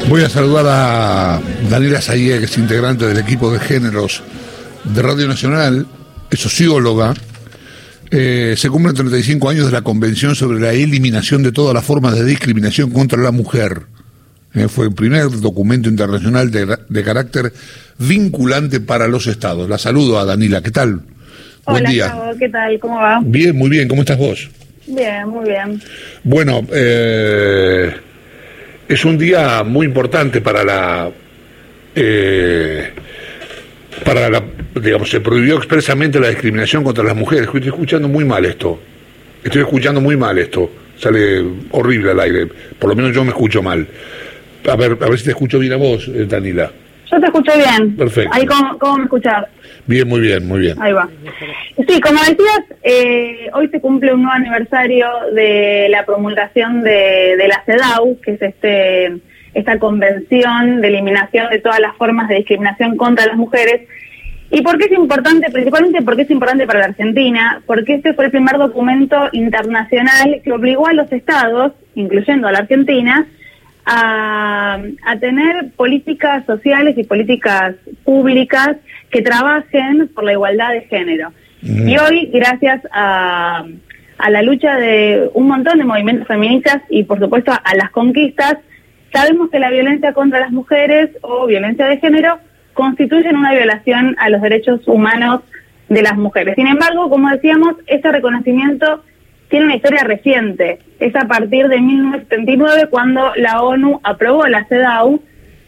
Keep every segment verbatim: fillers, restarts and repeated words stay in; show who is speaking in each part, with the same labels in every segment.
Speaker 1: Voy a saludar a Daniela Sayé, que es integrante del equipo de géneros de Radio Nacional, es socióloga. Eh, se cumplen treinta y cinco años de la Convención sobre la eliminación de todas las formas de discriminación contra la mujer. Eh, fue el primer documento internacional de, de carácter vinculante para los estados. La saludo a Danila, ¿qué tal?
Speaker 2: Hola,
Speaker 1: Buen día.
Speaker 2: Chavo, ¿qué tal? ¿Cómo va?
Speaker 1: Bien, muy bien, ¿cómo estás vos?
Speaker 2: Bien, muy bien.
Speaker 1: Bueno, eh, es un día muy importante para la... Eh, para la, digamos, se prohibió expresamente la discriminación contra las mujeres. Estoy escuchando muy mal esto. Estoy escuchando muy mal esto. Sale horrible al aire. Por lo menos yo me escucho mal. A ver, a ver si te escucho bien a vos, eh, Danila.
Speaker 2: Yo te escucho bien.
Speaker 1: Perfecto.
Speaker 2: Ahí, ¿cómo, cómo me escuchas?
Speaker 1: Bien, muy bien, muy bien.
Speaker 2: Ahí va. Sí, como decías, eh, hoy se cumple un nuevo aniversario de la promulgación de, de la CEDAW, que es este esta convención de eliminación de todas las formas de discriminación contra las mujeres. ¿Y por qué es importante? Principalmente porque es importante para la Argentina, porque este fue el primer documento internacional que obligó a los estados, incluyendo a la Argentina, a, a tener políticas sociales y políticas públicas que trabajen por la igualdad de género. Mm. Y hoy, gracias a, a la lucha de un montón de movimientos feministas y, por supuesto, a, a las conquistas, sabemos que la violencia contra las mujeres o violencia de género constituyen una violación a los derechos humanos de las mujeres. Sin embargo, como decíamos, este reconocimiento tiene una historia reciente. Es a partir de mil novecientos setenta y nueve cuando la ONU aprobó la CEDAW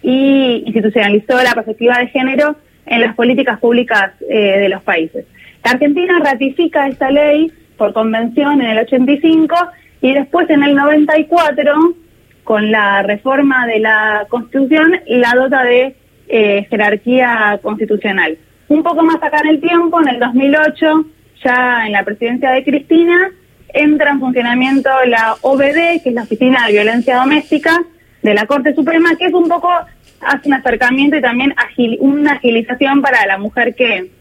Speaker 2: y institucionalizó la perspectiva de género en las políticas públicas eh, de los países. La Argentina ratifica esta ley por convención en el ochenta y cinco y después en el noventa y cuatro, con la reforma de la Constitución, la dota de eh, jerarquía constitucional. Un poco más acá en el tiempo, en el dos mil ocho, ya en la presidencia de Cristina, entra en funcionamiento la O B D, que es la Oficina de Violencia Doméstica de la Corte Suprema, que es un poco, hace un acercamiento y también agil, una agilización para la mujer que,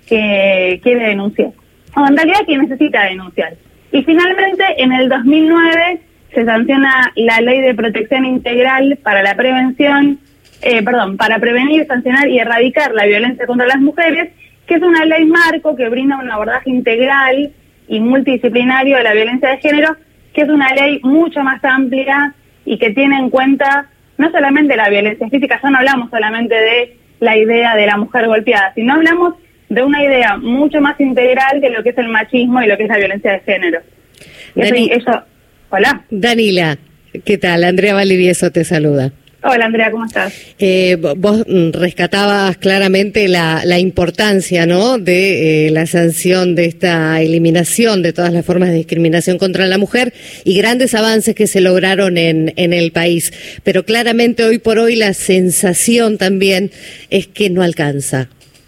Speaker 2: que quiere denunciar, o en realidad que necesita denunciar. Y finalmente, en el dos mil nueve, se sanciona la Ley de Protección Integral para la prevención, eh, perdón, para prevenir, sancionar y erradicar la violencia contra las mujeres, que es una ley marco que brinda un abordaje integral y multidisciplinario de la violencia de género, que es una ley mucho más amplia y que tiene en cuenta no solamente la violencia física, ya no hablamos solamente de la idea de la mujer golpeada, sino hablamos de una idea mucho más integral de lo que es el machismo y lo que es la violencia de género. Y
Speaker 3: Dani,
Speaker 2: eso, eso, hola.
Speaker 3: Danila, ¿qué tal? Andrea Valdivieso te saluda.
Speaker 2: Hola, Andrea, ¿cómo estás?
Speaker 3: Eh, vos rescatabas claramente la, la importancia, ¿no?, de eh, la sanción de esta eliminación de todas las formas de discriminación contra la mujer y grandes avances que se lograron en, en el país. Pero claramente hoy por hoy la sensación también es que no alcanza.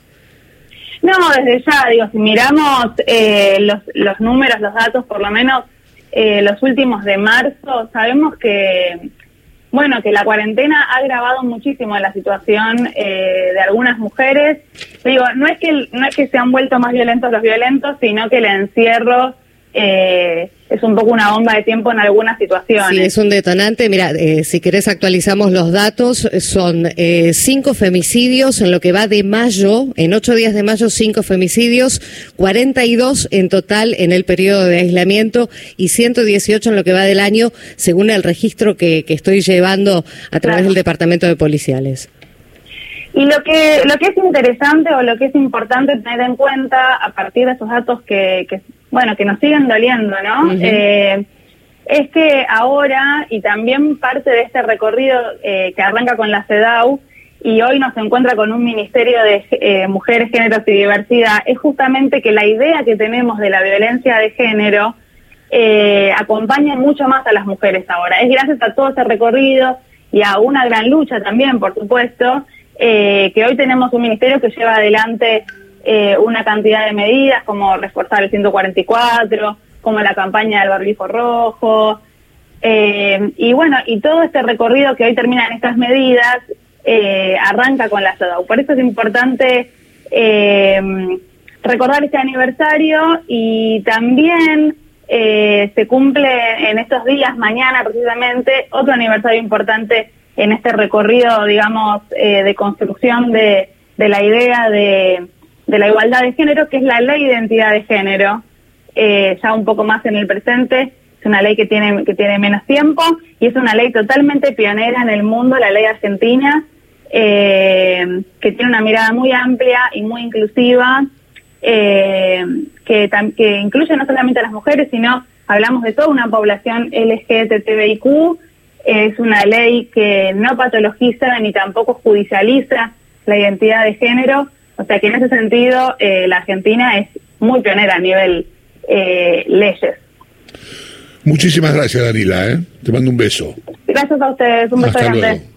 Speaker 2: No, desde ya, digo, si miramos eh, los, los números, los datos, por lo menos eh, los últimos de marzo, sabemos que... Bueno, que la cuarentena ha agravado muchísimo la situación eh, de algunas mujeres. Digo, no es que no es que se han vuelto más violentos los violentos, sino que el encierro eh, es un poco una bomba de tiempo en algunas situaciones.
Speaker 3: Sí, es un detonante. Mira, eh, si querés actualizamos los datos. Son eh, cinco femicidios en lo que va de mayo, en ocho días de mayo, cinco femicidios, cuarenta y dos en total en el periodo de aislamiento y ciento dieciocho en lo que va del año, según el registro que, que estoy llevando a través claro. del Departamento de Policiales.
Speaker 2: Y lo que lo que es interesante o lo que es importante tener en cuenta a partir de esos datos que, que bueno, que nos siguen doliendo, ¿no? Uh-huh. Eh, es que ahora, y también parte de este recorrido eh, que arranca con la CEDAW y hoy nos encuentra con un Ministerio de eh, Mujeres, Géneros y Diversidad, es justamente que la idea que tenemos de la violencia de género eh, acompaña mucho más a las mujeres ahora. Es gracias a todo ese recorrido y a una gran lucha también, por supuesto, Eh, que hoy tenemos un ministerio que lleva adelante eh, una cantidad de medidas como reforzar el ciento cuarenta y cuatro, como la campaña del barbijo rojo, eh, y bueno, y todo este recorrido que hoy termina en estas medidas eh, arranca con la CEDAW. Por eso es importante eh, recordar este aniversario y también eh, se cumple en estos días, mañana precisamente, otro aniversario importante en este recorrido, digamos, eh, de construcción de, de la idea de, de la igualdad de género, que es la ley de identidad de género, eh, ya un poco más en el presente. Es una ley que tiene que tiene menos tiempo y es una ley totalmente pionera en el mundo, la ley argentina, eh, que tiene una mirada muy amplia y muy inclusiva, eh, que, que incluye no solamente a las mujeres, sino hablamos de toda una población L G B T I Q. Es una ley que no patologiza ni tampoco judicializa la identidad de género, o sea que en ese sentido eh, la Argentina es muy pionera a nivel eh, leyes.
Speaker 1: Muchísimas gracias, Danila, ¿eh? Te mando un beso.
Speaker 2: Gracias a ustedes, un beso
Speaker 1: Hasta
Speaker 2: grande.
Speaker 1: luego.